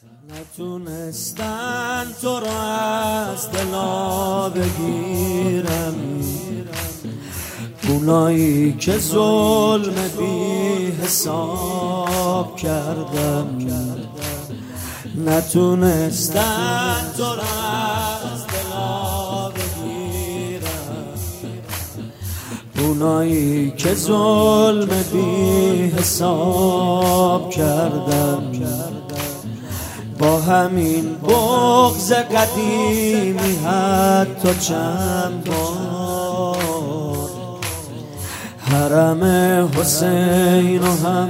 نتونستن تو را از دلا بگیرم، اونایی که ظلم بی حساب کردم. نتونستن تو را از دلا بگیرم، اونایی که ظلم بی حساب کردم. با همین بغض قدیمی حتی چند بار حرم حسین رو هم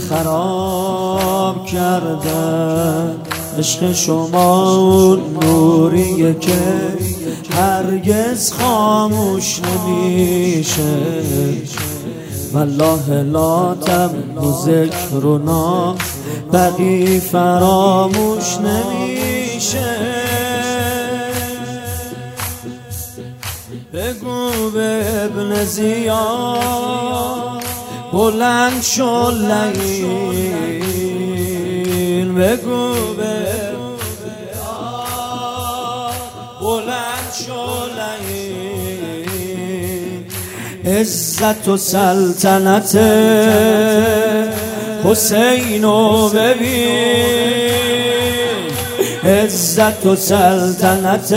خراب کردن. عشق شما اون نوریه که هرگز خاموش نمیشه، والله لا تمنو ذکرنا بقی فراموش نمیشه. بگو به ابن زیاد بلند شو لعین، بگو به ابن زیاد بلند شو لعین. عزت و سلطنت حسینو ببین، عزت و سلطنت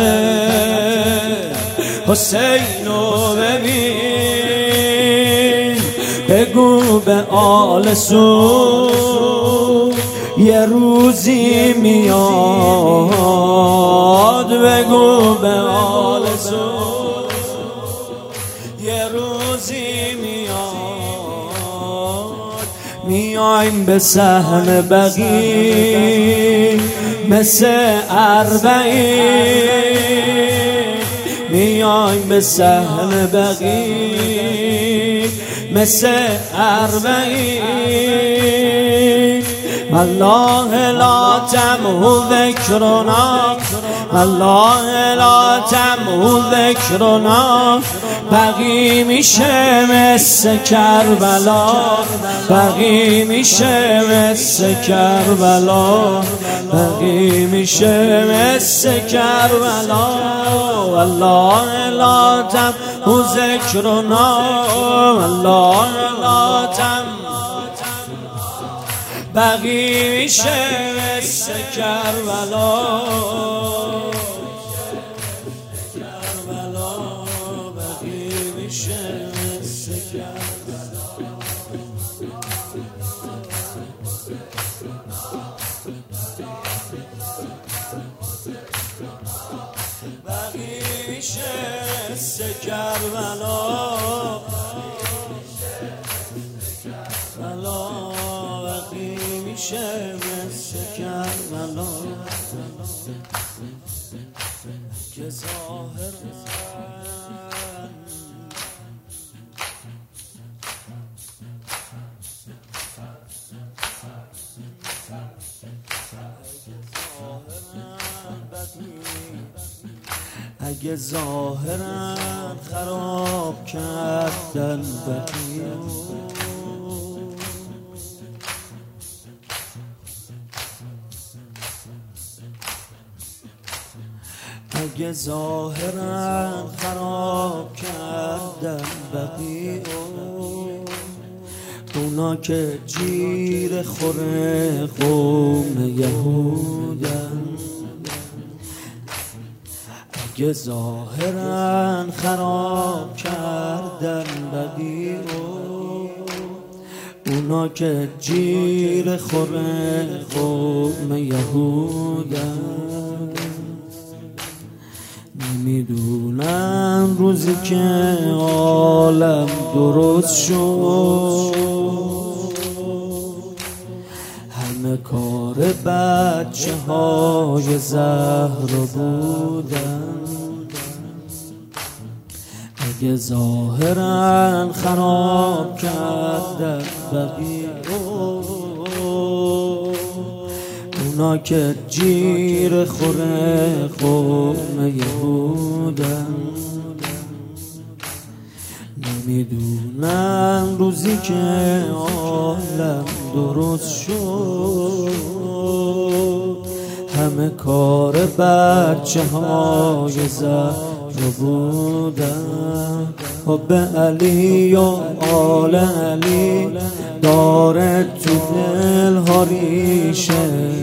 حسینو ببین. بگو به آل سود یه روزی میاد، بگو به آل سود یه روزی میاد. میایم به صحن بقیع مثل اربعین، میایم به صحن بقیع مثل اربعین. والله لا تمحو ذکرنا، والله لا تمحو ذکرنا. بقی میشه مثل کربلا، بقی میشه مثل کربلا، بقی میشه مثل کربلا. والله لا تمحو ذکرنا، والله لا تمحو بقی میشه مثل کربلا. کربلا بقی میشه مثل کربلا. بقی میشه مثل کربلا. میشه مثل کربلا که ظاهرا اگه ظاهرا خراب کردن بقیه، اگه ظاهرا خراب کردن بقیه، اونا که جیر خوره قوم یهودن. اگه ظاهرا خراب کردن بقیه، اونا که جیر خوره قوم یهودن. نمیدونم روزی که عالم درست شد، همه کار بچه های زهرا بودن. اگه ظاهرا خراب کردن بقیه، اونا که جیر خوره قوم یهودن. نمیدونم روزی که عالم درست شد، همه کار بچه های زهر بودم. حب علی و آل علی داره تو دل ها ریشه.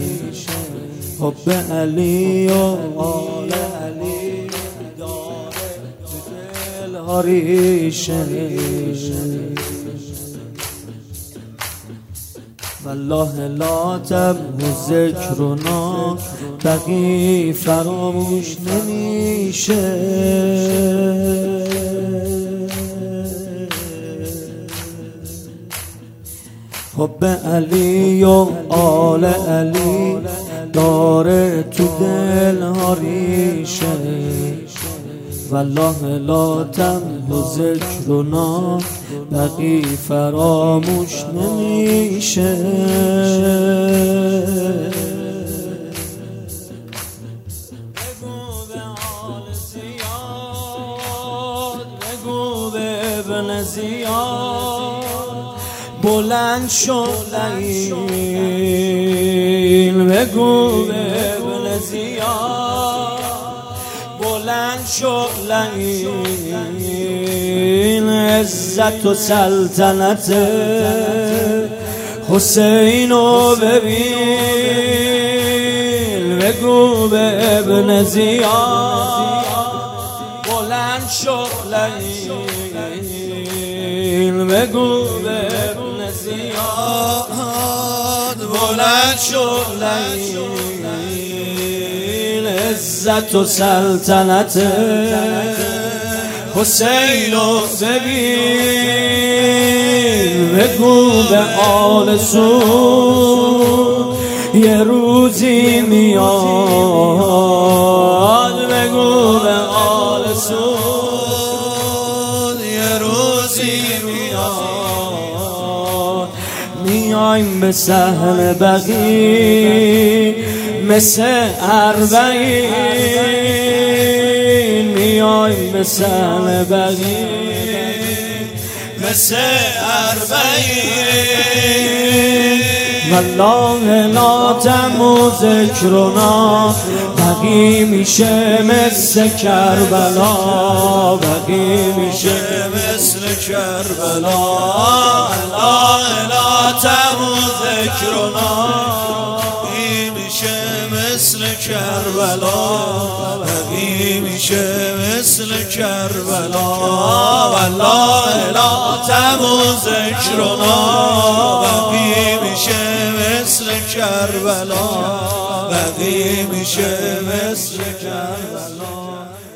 حب علی و آل علی داره تو دل ها ریشه. والله لا تبه ذکرنا بقی فراموش نمیشه. حب علی و آل علی داره تو دل ها ریشه. والله لا تمحو ذکرنا بقی فراموش نمیشه. بگو به ابن زیاد بلند شد لیل. بگو به ابن زیاد بلند شد لیل. عزت و سلطنت حسینو ببین. بگو به ابن زیاد بلند شد لیل. بگو به ابن زیاد بلند شد لیل. عزت و سلطنت حسینو ببین. بگو به آل سود یه روزی میاد. بگو به آل سود یه روزی میاد. میایم به صحن بقی مثل اربعین. میایم به صحن بقی مثل اربعین. والله لا تمحو ذکرنا بقی میشه مثل کربلا. بقی میشه مثل کربلا. والله لا تمحو ذکرنا بقی میشه مثل کربلا. بقی میشه مثل کربلا. والله لا تمحو ذکرنا بقی میشه مثل کربلا. بقی میشه مثل کربلا.